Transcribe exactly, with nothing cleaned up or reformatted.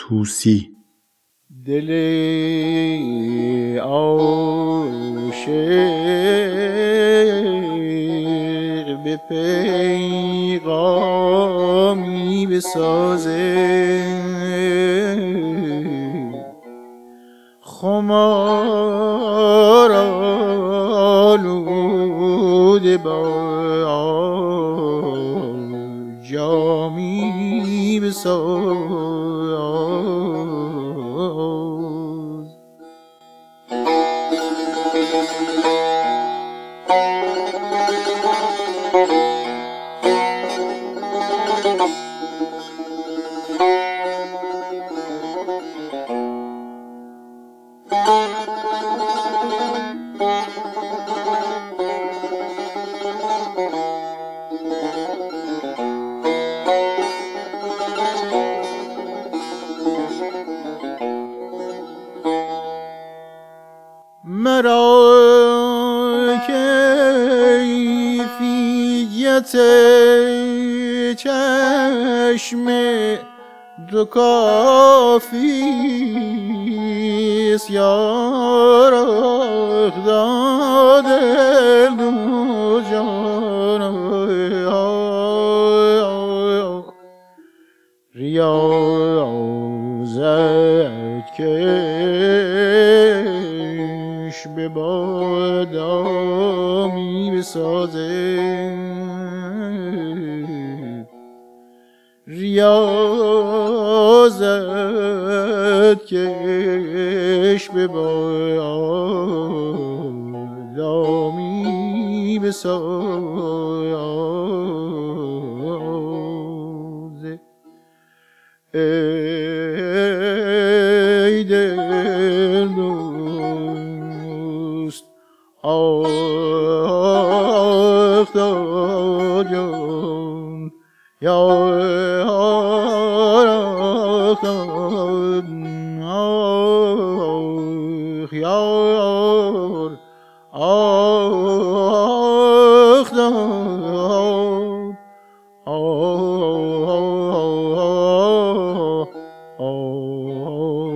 طوسی. دل عاشق به پیغامی بسازه، خمار آلوده با جامی بساز. مرا کیفیت چشم دو کافیست، یا رخ داده دو جان ریاضت کش به بادامی بسازه، ریاضت کش به بادامی بسازه. ای دل دوست آخ تا جان، یا آخ آخ یار آخ دار آخ آخ